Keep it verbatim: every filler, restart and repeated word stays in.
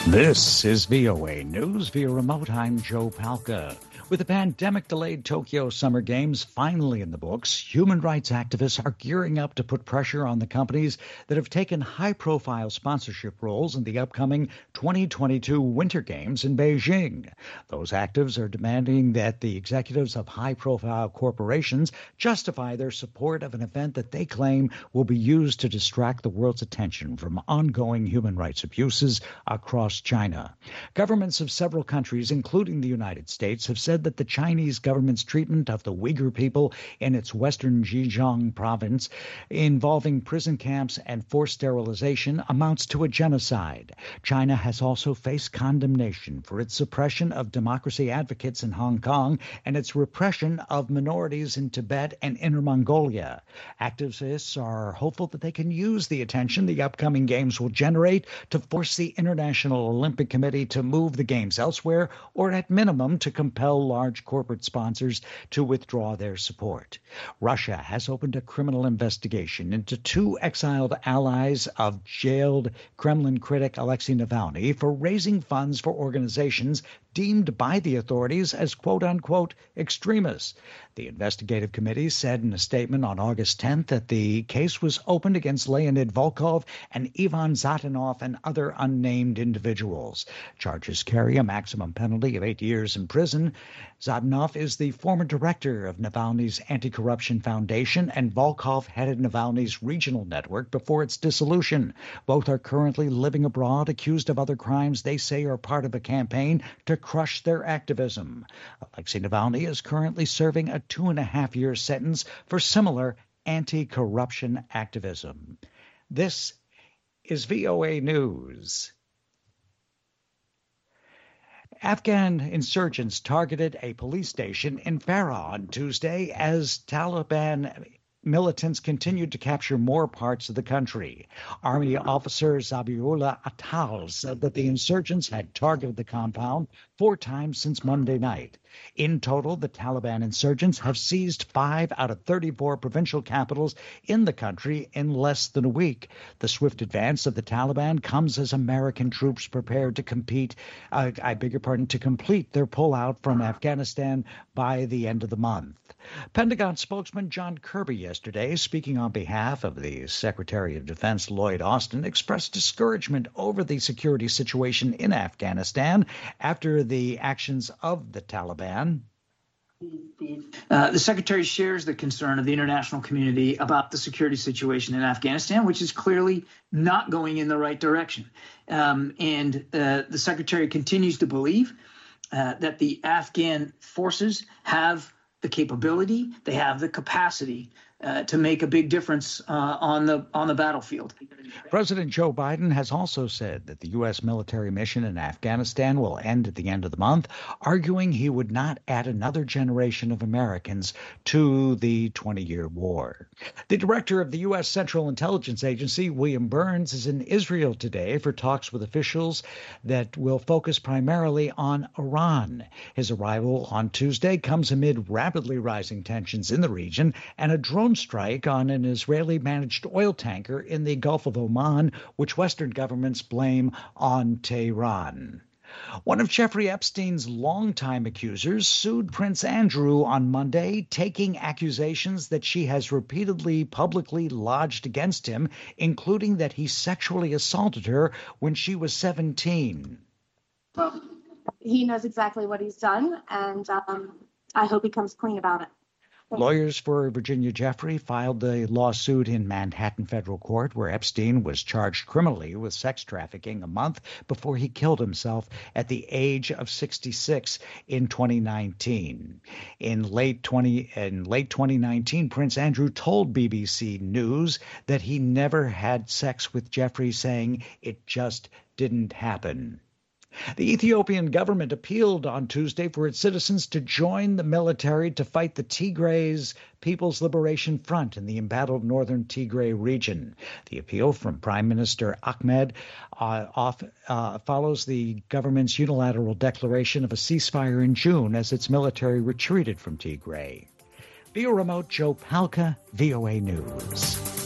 This is V O A News via remote. I'm Joe Palca. With the pandemic-delayed Tokyo Summer Games finally in the books, human rights activists are gearing up to put pressure on the companies that have taken high-profile sponsorship roles in the upcoming twenty twenty-two Winter Games in Beijing. Those activists are demanding that the executives of high-profile corporations justify their support of an event that they claim will be used to distract the world's attention from ongoing human rights abuses across China. Governments of several countries, including the United States, have said that the Chinese government's treatment of the Uyghur people in its western Xinjiang province, involving prison camps and forced sterilization, amounts to a genocide. China has also faced condemnation for its suppression of democracy advocates in Hong Kong and its repression of minorities in Tibet and Inner Mongolia. Activists are hopeful that they can use the attention the upcoming games will generate to force the International Olympic Committee to move the games elsewhere, or at minimum to compel large corporate sponsors to withdraw their support. Russia has opened a criminal investigation into two exiled allies of jailed Kremlin critic Alexei Navalny for raising funds for organizations deemed by the authorities as quote-unquote extremists. The investigative committee said in a statement on August tenth that the case was opened against Leonid Volkov and Ivan Zatanov and other unnamed individuals. Charges carry a maximum penalty of eight years in prison. Zatanov is the former director of Navalny's Anti-Corruption Foundation, and Volkov headed Navalny's regional network before its dissolution. Both are currently living abroad, accused of other crimes they say are part of a campaign to crush their activism. Alexei Navalny is currently serving a two-and-a-half-year sentence for similar anti-corruption activism. This is V O A News. Afghan insurgents targeted a police station in Farah on Tuesday as Taliban militants continued to capture more parts of the country. Army officer Zabiullah Atal said that the insurgents had targeted the compound four times since Monday night. In total, the Taliban insurgents have seized five out of thirty-four provincial capitals in the country in less than a week. The swift advance of the Taliban comes as American troops prepare to compete, uh, I beg your pardon, to complete their pullout from Afghanistan by the end of the month. Pentagon spokesman John Kirby yesterday, speaking on behalf of the Secretary of Defense Lloyd Austin, expressed discouragement over the security situation in Afghanistan after the actions of the Taliban. Uh, the Secretary shares the concern of the international community about the security situation in Afghanistan, which is clearly not going in the right direction. Um, and uh, the Secretary continues to believe uh, that the Afghan forces have the capability, they have the capacity uh, to make a big difference uh, on the on the battlefield. President Joe Biden has also said that the U S military mission in Afghanistan will end at the end of the month, arguing he would not add another generation of Americans to the twenty-year war. The director of the U S Central Intelligence Agency, William Burns, is in Israel today for talks with officials that will focus primarily on Iran. His arrival on Tuesday comes amid rapidly rising tensions in the region and a drone strike on an Israeli-managed oil tanker in the Gulf of Oman, which Western governments blame on Tehran. One of Jeffrey Epstein's longtime accusers sued Prince Andrew on Monday, taking accusations that she has repeatedly publicly lodged against him, including that he sexually assaulted her when she was seventeen. Well, he knows exactly what he's done, and um, I hope he comes clean about it. Lawyers for Virginia Jeffrey filed the lawsuit in Manhattan federal court, where Epstein was charged criminally with sex trafficking a month before he killed himself at the age of sixty-six in twenty nineteen. In late twenty in late twenty nineteen, Prince Andrew told B B C News that he never had sex with Jeffrey, saying it just didn't happen. The Ethiopian government appealed on Tuesday for its citizens to join the military to fight the Tigray's People's Liberation Front in the embattled northern Tigray region. The appeal from Prime Minister Ahmed uh, off, uh, follows the government's unilateral declaration of a ceasefire in June as its military retreated from Tigray. Via remote, Joe Palca, V O A News.